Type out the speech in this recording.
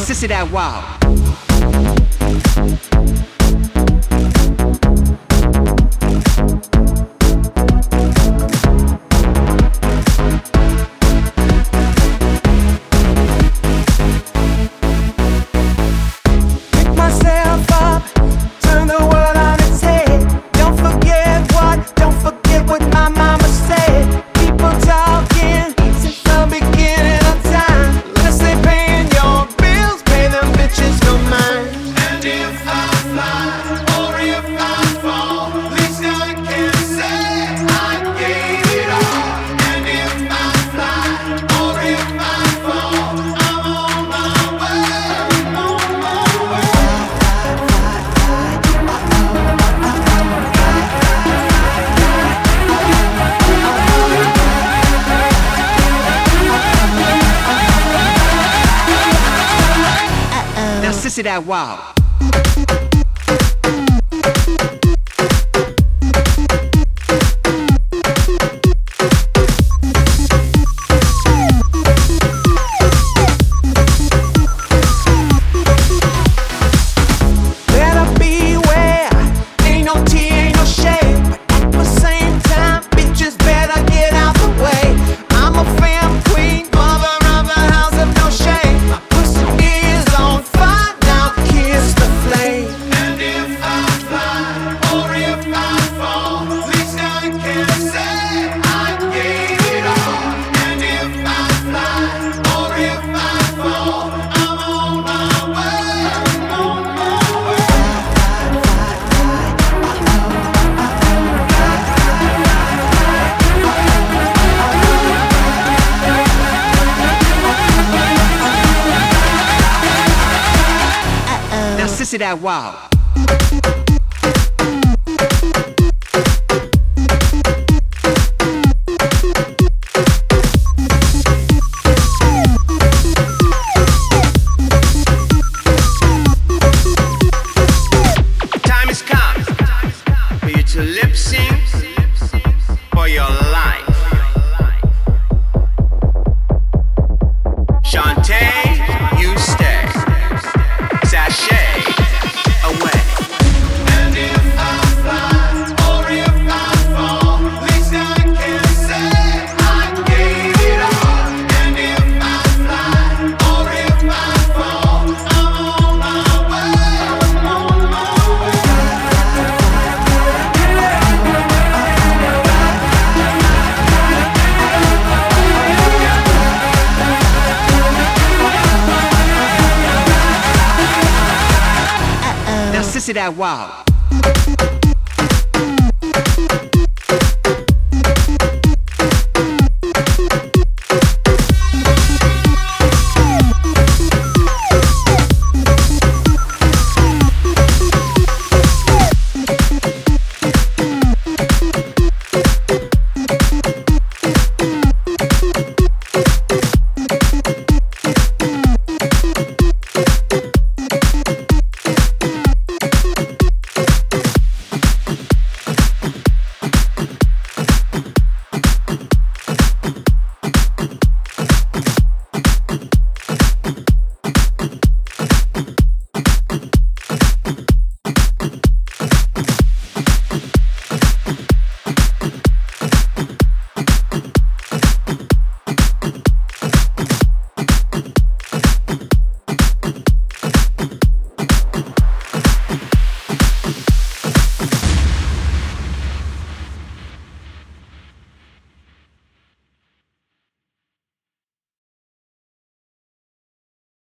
sissy that wow. Sissy that wow. Sissy that wow. Time has come for you to lip sync for your life. Shantae, you stay. Sashay away. And if I fly or if I fall, at least I can say I gave it all. And if I fly or if I fall, I'm on my way. I'm on my way. Now sissy that wow.